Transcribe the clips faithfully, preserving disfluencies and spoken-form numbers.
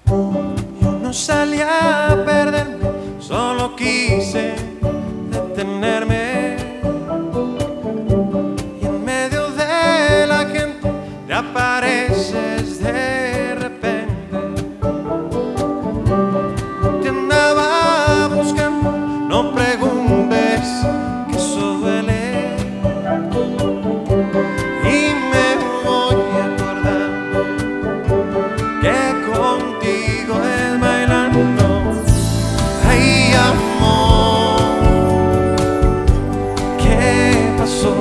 Yo no salí a perderme, solo quise detenerme. Y en medio de la gente te apareces de repente. Te andaba buscando, no preguntes que eso duele. Y me voy acordando que contigo es bailando. Ay, amor, ¿qué pasó?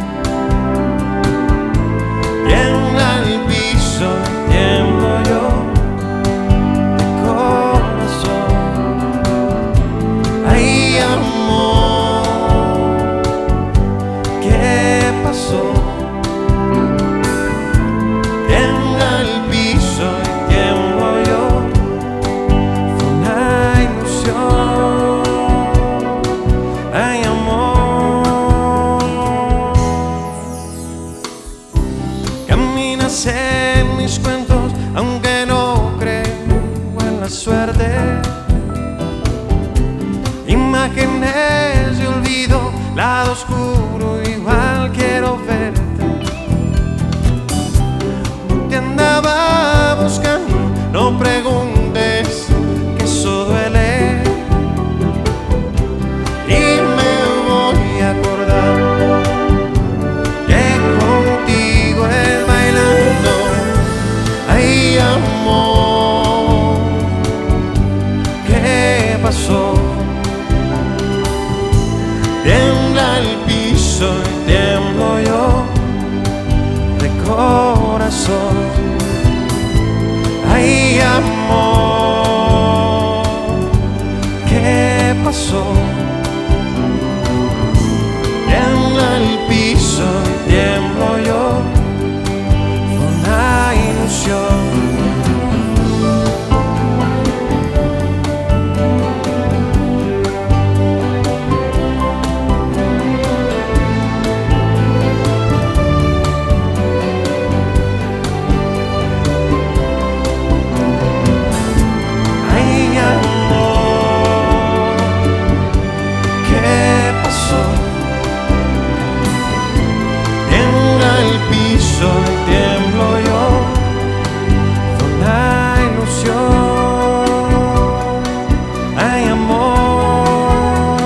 Tiembla el piso, tiemblo yo de corazón. Ay, amor, ¿qué pasó? Tiembla el piso y tiemblo yo. Fue una ilusión. Ay, amor, caminas en mis cuentos, aunque no creo en la suerte. Imágenes de olvido, lado oscuro, igual quiero verte. Te andaba buscando, no preguntes que eso duele. Y me voy acordando que contigo es bailando. Ay, amor, ¿qué pasó? Tiembla el piso y tiemblo yo de corazón. Ay, amor, ¿qué pasó? Tiembla el piso y tiemblo yo. Fue una ilusión. Ay, amor, ¿qué pasó? Tiembla el piso y tiemblo yo. Fue una ilusión. Ay, amor,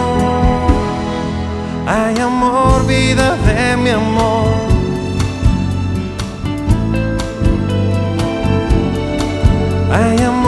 ay, amor, vida de mi amor. Ay, amor.